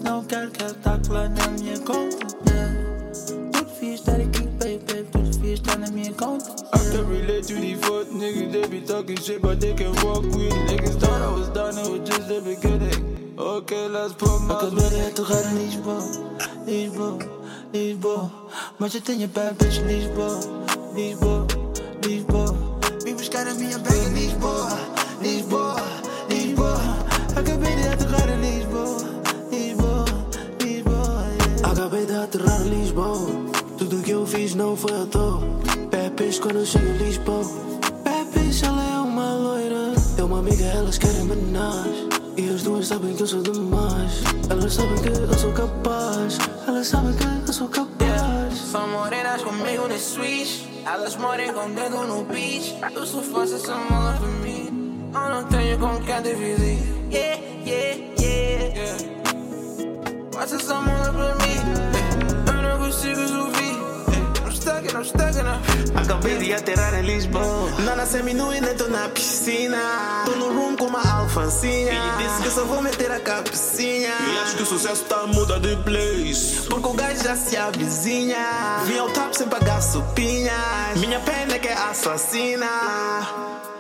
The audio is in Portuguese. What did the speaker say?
não quero que ela taque lá na minha conta. Tudo fiz estar aqui, baby, tudo fiz estar na minha conta. I can relate to the fuck niggas, they be talking shit but they can walk with niggas. Thought I was done, it was just the beginning. Okay, let's put my... Acabei de aterrar em Lisboa, Lisboa, Lisboa. Mas eu tenho bad bitch em Lisboa, Lisboa, Lisboa. Vim buscar a minha bag em Lisboa, Lisboa, Lisboa. Acabei de aterrar em Lisboa, Lisboa, Lisboa, yeah. Acabei de aterrar em Lisboa. Tudo que eu fiz não foi à toa. Pepes quando eu chego em Lisboa. Pepes, ela é uma loira. É uma amiga, elas querem menage. E as duas sabem que eu sou demais. Elas sabem que eu sou capaz. Elas sabem que eu sou capaz. São morenas comigo no switch. Elas morem com dedo no beach. Eu sou fácil, são malas pra mim. Eu não tenho com quem dividir. Yeah, yeah, yeah. Faça essa mala pra mim. Eu não consigo ouvir. Não estaga, não. Acabei de aterrar em Lisboa. Nana semi-nu e nem tô na piscina. Tô no room com uma alfacinha. E disse que só vou meter a cabecinha. E acho que o sucesso tá a mudar de place. Porque o gajo já se avizinha. Vim ao top sem pagar supinhas. Minha pena é que é assassina.